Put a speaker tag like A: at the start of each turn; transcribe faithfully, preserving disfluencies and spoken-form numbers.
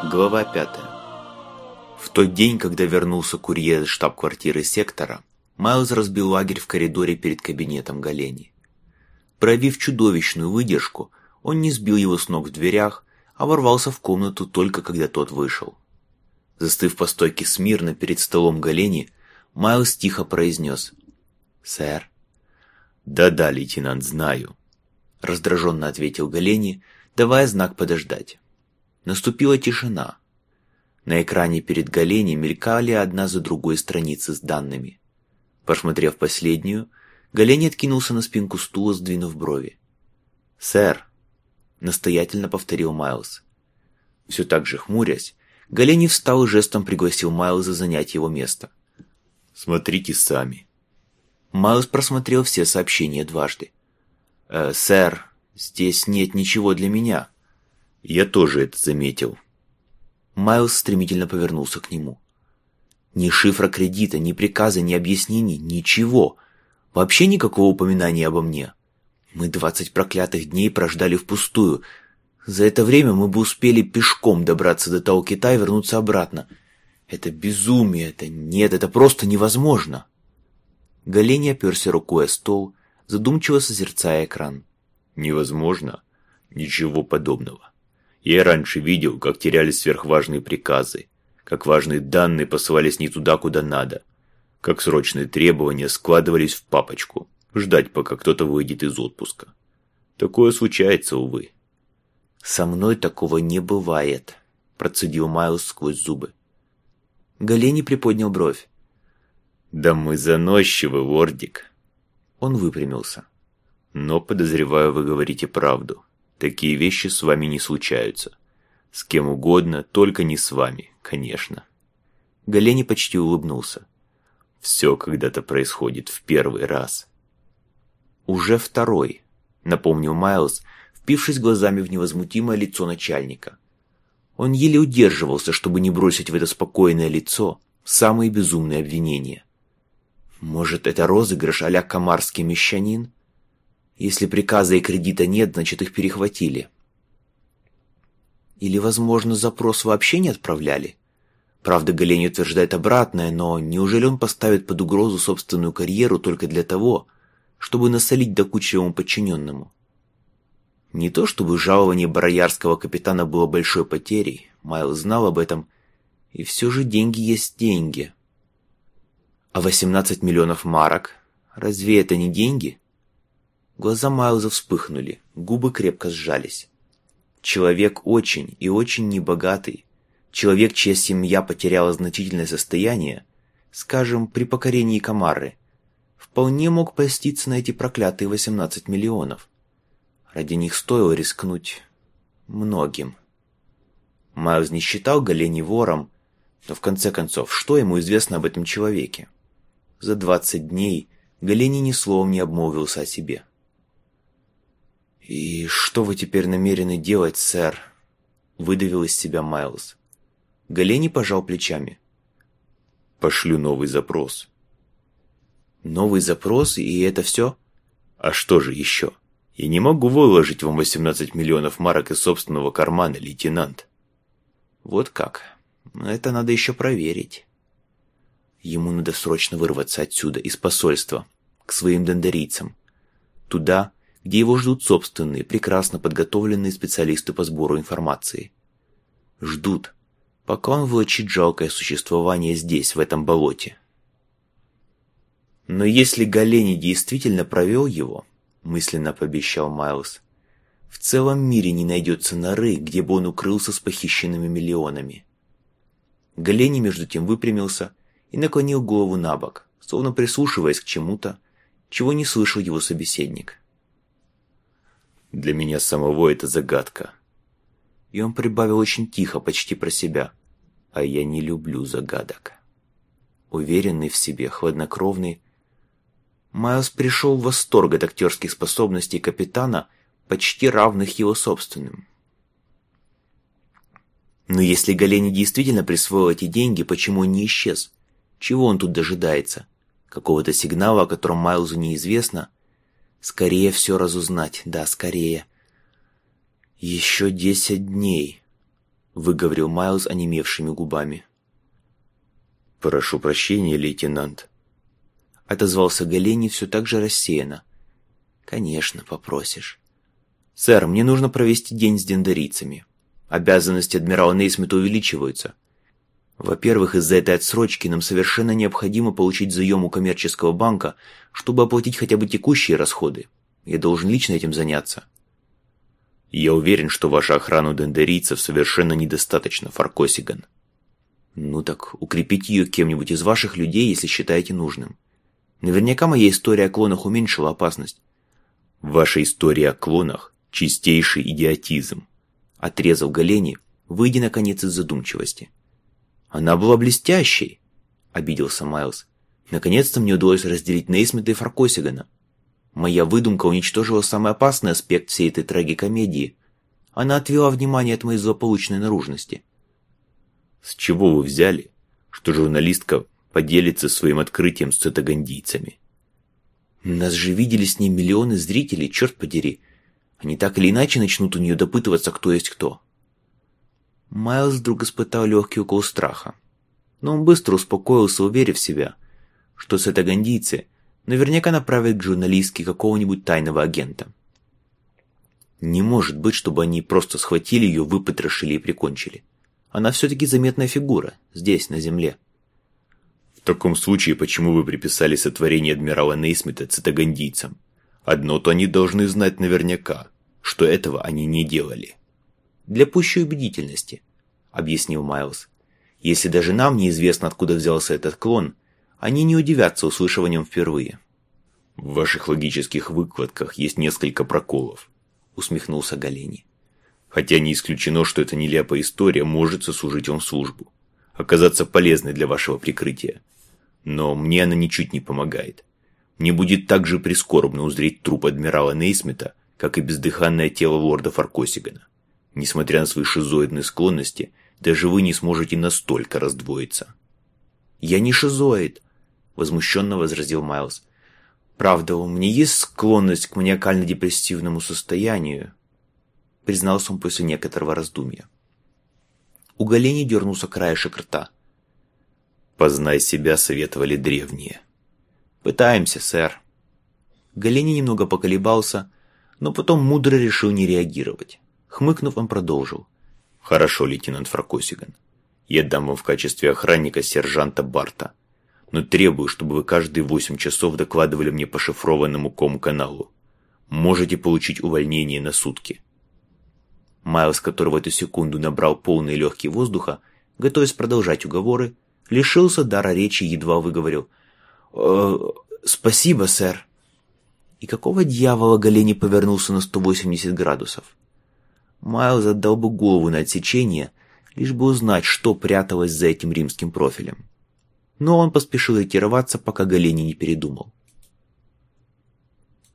A: Глава пятая. В тот день, когда вернулся курьер из штаб-квартиры сектора, Майлз разбил лагерь в коридоре перед кабинетом Галени. Проявив чудовищную выдержку, он не сбил его с ног в дверях, а ворвался в комнату только когда тот вышел. Застыв по стойке смирно перед столом Галени, Майлз тихо произнес: «Сэр». «Да-да, лейтенант, знаю», — раздраженно ответил Галени, давая знак подождать. Наступила тишина. На экране перед Галени мелькали одна за другой страницы с данными. Посмотрев последнюю, Галени откинулся на спинку стула, сдвинув брови. «Сэр», — настоятельно повторил Майлз. Все так же хмурясь, Галени встал и жестом пригласил Майлза занять его место. «Смотрите сами». Майлз просмотрел все сообщения дважды. «Э, «Сэр, здесь нет ничего для меня». «Я тоже это заметил». Майлз стремительно повернулся к нему. «Ни шифра кредита, ни приказа, ни объяснений, ничего. Вообще никакого упоминания обо мне. Мы двадцать проклятых дней прождали впустую. За это время мы бы успели пешком добраться до Тау-Кита и вернуться обратно. Это безумие, это нет, это просто невозможно». Галени оперся рукой о стол, задумчиво созерцая экран. «Невозможно? Ничего подобного. Я раньше видел, как терялись сверхважные приказы, как важные данные посылались не туда, куда надо, как срочные требования складывались в папочку, ждать, пока кто-то выйдет из отпуска. Такое случается, увы». «Со мной такого не бывает», — процедил Майлз сквозь зубы. Галени приподнял бровь. «Да мы заносчивы, лордик». Он выпрямился. «Но, подозреваю, вы говорите правду. Такие вещи с вами не случаются. С кем угодно, только не с вами, конечно». Галени почти улыбнулся. «Все когда-то происходит в первый раз». «Уже второй», — напомнил Майлз, впившись глазами в невозмутимое лицо начальника. Он еле удерживался, чтобы не бросить в это спокойное лицо самые безумные обвинения. Может, это розыгрыш а-ля камарский мещанин? Если приказа и кредита нет, значит, их перехватили. Или, возможно, запрос вообще не отправляли? Правда, Галени утверждает обратное, но неужели он поставит под угрозу собственную карьеру только для того, чтобы насолить докучливому подчиненному? Не то чтобы жалование бароярского капитана было большой потерей, Майлз знал об этом, и все же деньги есть деньги. А восемнадцать миллионов марок? Разве это не деньги? Глаза Майлза вспыхнули, губы крепко сжались. Человек очень и очень небогатый, человек, чья семья потеряла значительное состояние, скажем, при покорении Камарры, вполне мог поститься на эти проклятые восемнадцать миллионов. Ради них стоило рискнуть многим. Майлз не считал Галени вором, но в конце концов, что ему известно об этом человеке? За двадцать дней Галени ни словом не обмолвился о себе. «И что вы теперь намерены делать, сэр?» — выдавил из себя Майлз. Галени пожал плечами. «Пошлю новый запрос». «Новый запрос, и это все?» «А что же еще? Я не могу выложить вам восемнадцать миллионов марок из собственного кармана, лейтенант». «Вот как? Это надо еще проверить». Ему надо срочно вырваться отсюда, из посольства, к своим дондарийцам. Туда, где его ждут собственные, прекрасно подготовленные специалисты по сбору информации. Ждут, пока он влачит жалкое существование здесь, в этом болоте. Но если Галени действительно провел его, мысленно пообещал Майлз, в целом мире не найдется норы, где бы он укрылся с похищенными миллионами. Галени между тем выпрямился и наклонил голову на бок, словно прислушиваясь к чему-то, чего не слышал его собеседник. «Для меня самого это загадка». И он прибавил очень тихо, почти про себя. «А я не люблю загадок». Уверенный в себе, хладнокровный, Майлз пришел в восторг от актерских способностей капитана, почти равных его собственным. Но если Галени действительно присвоил эти деньги, почему он не исчез? Чего он тут дожидается? Какого-то сигнала, о котором Майлзу неизвестно? Скорее все разузнать, да, скорее. Еще десять дней. — выговорил Майлз онемевшими губами. «Прошу прощения, лейтенант», — отозвался Галени все так же рассеянно. «Конечно, попросишь. Сэр, мне нужно провести день с дендерийцами. Обязанности адмирала Нейсмита увеличиваются. Во-первых, из-за этой отсрочки нам совершенно необходимо получить заем у коммерческого банка, чтобы оплатить хотя бы текущие расходы. Я должен лично этим заняться». «Я уверен, что ваша охрана дендерийцев совершенно недостаточно, Фаркосиган». «Ну так укрепите ее кем-нибудь из ваших людей, если считаете нужным. Наверняка моя история о клонах уменьшила опасность».
B: «Ваша история о клонах – чистейший идиотизм»,
A: – отрезал Галени, выйдя наконец из задумчивости. «Она была блестящей», – обиделся Майлз. «Наконец-то мне удалось разделить Нейсмита и Фаркосигана. Моя выдумка уничтожила самый опасный аспект всей этой трагикомедии. Она отвела внимание от моей злополучной наружности».
B: «С чего вы взяли, что журналистка поделится своим открытием с цитагандийцами?»
A: «Нас же видели с ней миллионы зрителей, черт подери. Они так или иначе начнут у нее допытываться, кто есть кто». Майлз вдруг испытал легкий укол страха. Но он быстро успокоился, уверив себя, что цитагандийцы наверняка направят к журналистке какого-нибудь тайного агента. Не может быть, чтобы они просто схватили ее, выпотрошили и прикончили. Она все-таки заметная фигура, здесь, на земле.
B: «В таком случае, почему вы приписали сотворение адмирала Нейсмита цитагандийцам? Одно-то они должны знать наверняка, что этого они не делали».
A: «Для пущей убедительности», — объяснил Майлз. «Если даже нам неизвестно, откуда взялся этот клон, они не удивятся, услышав о нем впервые».
B: «В ваших логических выкладках есть несколько проколов», —
A: усмехнулся Галени.
B: «Хотя не исключено, что эта нелепая история может сослужить вам службу, оказаться полезной для вашего прикрытия. Но мне она ничуть не помогает. Мне будет так же прискорбно узреть труп адмирала Нейсмита, как и бездыханное тело лорда Фаркосигана. Несмотря на свои шизоидные склонности, даже вы не сможете настолько раздвоиться».
A: «Я не шизоид», — возмущенно возразил Майлз. «Правда, у меня есть склонность к маниакально-депрессивному состоянию», — признался он после некоторого раздумья. У Галени дернулся краешек рта.
B: «Познай себя», — советовали древние.
A: «Пытаемся, сэр». Галени немного поколебался, но потом мудро решил не реагировать. Хмыкнув, он продолжил.
B: «Хорошо, лейтенант Фаркосиган. Я дам вам в качестве охранника сержанта Барта, но требую, чтобы вы каждые восемь часов докладывали мне по шифрованному ком-каналу. Можете получить увольнение на сутки».
A: Майлз, который в эту секунду набрал полные легкие воздуха, готовясь продолжать уговоры, лишился дара речи и едва выговорил. «Э, «Спасибо, сэр». И какого дьявола Галени повернулся на сто восемьдесят градусов? Майлз отдал бы голову на отсечение, лишь бы узнать, что пряталось за этим римским профилем. Но он поспешил ретироваться, пока Галени не передумал.